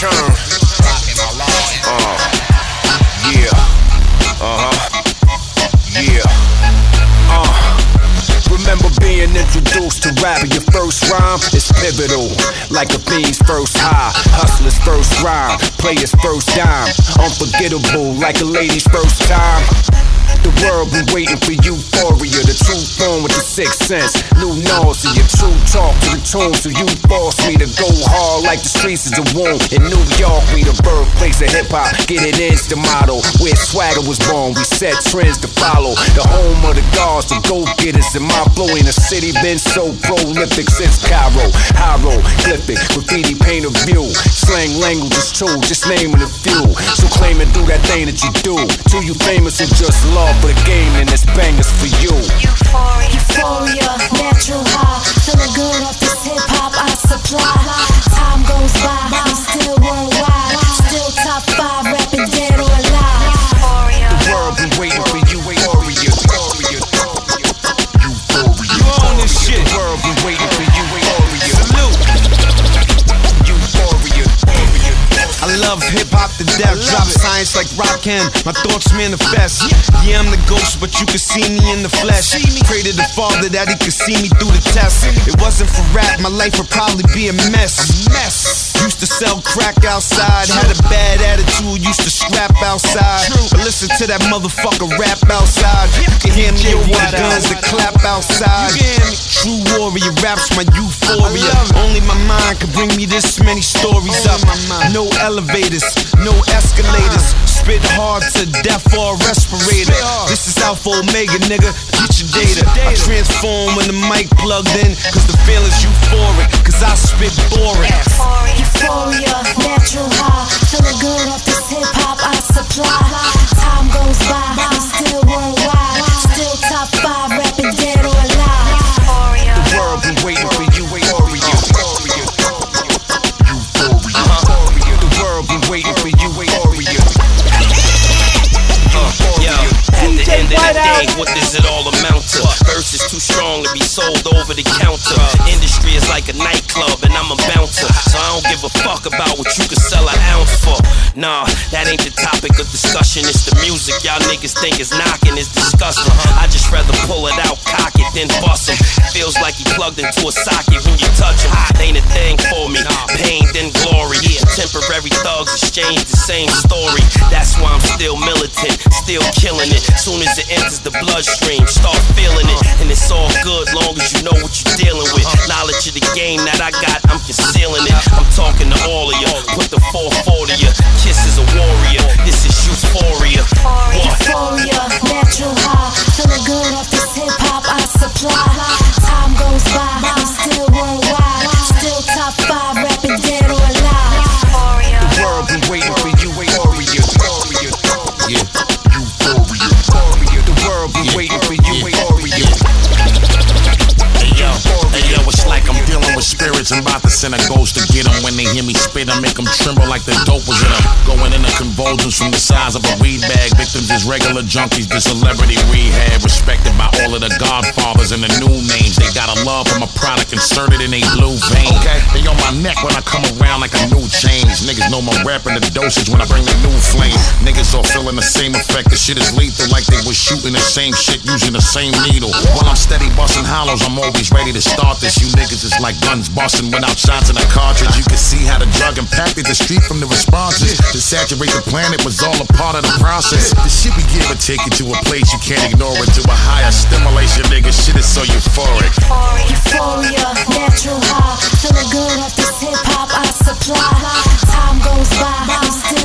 turn. Yeah. Yeah. Remember being introduced to rapping. Your first rhyme is pivotal, like a fiend's first high, hustler's first rhyme, player's first dime, unforgettable like a lady's first time. The world been waiting for euphoria, the true form with the sixth sense, new nausea, your true talk to the tune. So you force me to go hard like the streets is a womb. In New York, we the birthplace of hip hop. Get it in's the motto. Where swagger was born, we set trends to follow. The home of the gods, the go-getters. And my flow in the city been so prolific since Cairo. Hieroglyphic, graffiti paint a view. Slang language is true, just naming a few. So claim and do that thing that you do. Till you famous or just love for the game, and it's bangers for you. Euphoria, natural high, feeling good off this hip hop I supply. Time goes by, I'm still worldwide, still top 5, rapping dead or alive. The world been waiting for you, Euphoria. You own this shit. The world been waiting for you, Euphoria. Salute. Euphoria. I love hip-hop to death, drop science like Rakim, my thoughts manifest. Yeah, I'm the ghost, but you can see me in the flesh. Pray to the Father that he could see me through the test. It wasn't for rap, my life would probably be a mess. Used to sell crack outside, had a bad attitude, used to scrap outside. But listen to that motherfucker rap outside. You can hear me over the guns that clap outside. True warrior raps my euphoria. Only my mind could bring me this many stories up. No elevators, no escalators. Spit hard to death or a respirator. This is Alpha Omega, nigga, get your data. I transform when the mic plugged in, cause the feeling's euphoric, cause I spit boring. Euphoria, natural high, feeling good off this hip hop I supply. Time goes by, I'm still worldwide, still top 5, rapping dead or alive. The world been waiting for you, Euphoria. The world been waiting for you, Euphoria. At the end of the day, what does it all amount to? Verse is too strong to be sold over the counter. Industry is like a nightclub and I'm a bouncer, so I don't give a fuck about what you can sell an ounce for. Nah, that ain't the topic of discussion. It's the music y'all niggas think is knocking, is disgusting. I just rather pull it out, cock it, then bust him. Feels like he plugged into a socket when you touch him. Ain't a thing for me, pain then glory. Temporary thugs exchange the same story. That's why I'm still militant, still killing it. Soon as it enters the bloodstream, start feeling it. And it's all good long as you know what you're dealing with. Knowledge of the game that I got, I'm concealing it. I'm talking to all of you, put the 440 ya. Kiss is a warrior, this is euphoria. Euphoria, natural high, feeling good off this hip hop I supply. Time goes by, I'm still worldwide, still top 5, rapping dead or alive. The world been waiting for you, Euphoria. Yeah, Euphoria. The world been waiting for you, Euphoria. Hey yo, it's like I'm dealing with spirits. I'm about to send a ghost to get them. When they hear me spit, I make them tremble like the dope was in them. Going into convulsions from the size of a weed bag. Victims is regular junkies, the celebrity rehab. Respected by all of the godfathers and the new names. They got a love for my product inserted in a blue vein. They on my neck when I come around like a new change. Niggas know my rap and the dosage when I bring the new flame. Niggas all feeling the same effect. The shit is lethal like they was shooting the same shit using the same needle. While I'm steady busting hollows, I'm always ready to start this. You niggas is like guns busting without shots in a cartridge. You can see how the drug impacted the street from the responses. To saturate the planet was all a part of the process. The shit we give will take you to a place you can't ignore it. To a higher stimulation, nigga, shit is so euphoric. Euphoria, natural high, feeling good off this hip hop I supply. Time goes by, I'm still